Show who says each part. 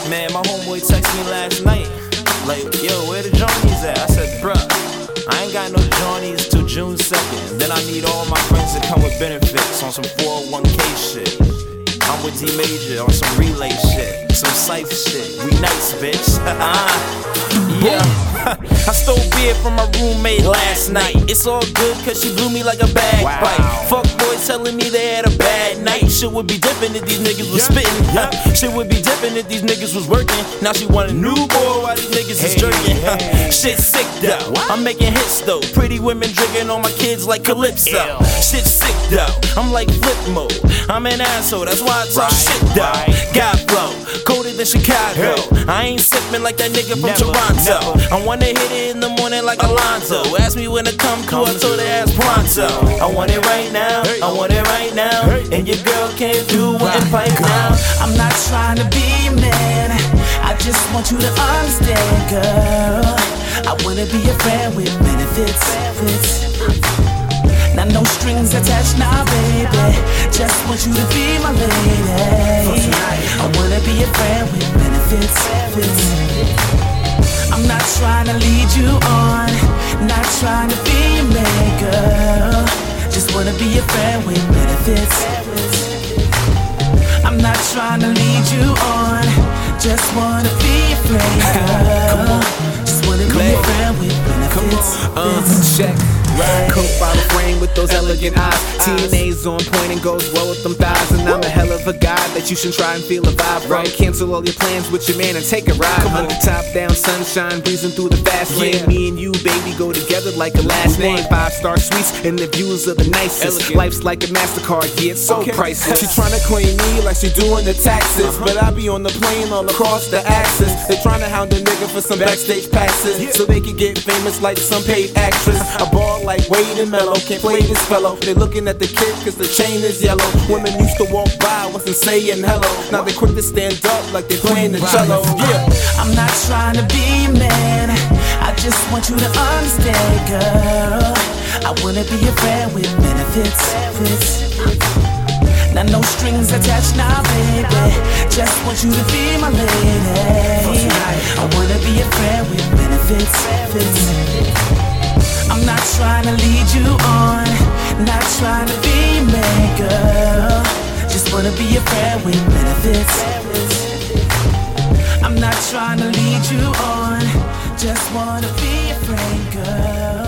Speaker 1: Man, my homeboy texted me last night, like, yo, where the Johnnies at? I said, bruh, I ain't got no Johnnies till June 2nd. Then I need all my friends to come with benefits on some 401k shit. I'm with D Major on some relay shit, some Cypher shit. We nice, bitch. Yeah. I stole beer from my roommate last night. It's all good cause she blew me like a bagpipe. Fuck boys telling me they had a bad night. Shit would be different if these niggas was spitting. Shit would be different if these niggas was working. Now she want a new boy while these niggas is jerking. Shit sick though, I'm making hits though. Pretty women drinking on my kids like Calypso. Shit sick though, I'm like flip mode. I'm an asshole, that's why I talk shit though. God flow, colder than Chicago. I ain't sipping like that nigga from Toronto. I wanna hit it in the morning like Alonzo. Ask me when to come through, I told her ass pronto. I want it right now, I want it right now. And your girl can't do what and pipe now.
Speaker 2: I'm not trying to be a man, I just want you to understand, girl. I wanna be a friend with benefits. Now no strings attached now, baby. Just want you to be my lady. I wanna be a friend with benefits. I'm not trying to lead you on, not trying to be your man, girl. Just wanna be a friend with benefits. I'm not trying to lead you on, just wanna be your friend, girl. Just wanna be a friend with benefits.
Speaker 3: Check. Coke bottle frame with those elegant eyes. TNA's on point and goes well with them thighs. And I'm a hell of a guy that you should try and feel a vibe, right? Cancel all your plans with your man and take a ride. Top down, sunshine, breezing through the fast lane. Me and you, baby, go together like a last name. 5-star suites and the views are the nicest. Life's like a MasterCard, yeah, it's so priceless. She tryna claim me like she doing the taxes, but I be on the plane all across the axis. They tryna hound a nigga for some backstage passes, so they can get famous like some paid actress. I ball like Wade and Mello, can't play this fellow. They looking at the kid cause the chain is yellow. Women used to walk by, wasn't saying hello. Now they quick to stand up like they playing the cello. Yeah.
Speaker 2: I'm not trying to be a man, I just want you to understand, girl. I wanna be a friend with benefits. Now no strings attached now, baby. Just want you to be my lady. I wanna be a friend with benefits. I'm not trying to lead you on, not trying to be your man, girl. Just wanna be a friend with benefits. I'm not trying to lead you on, just wanna be a friend, girl.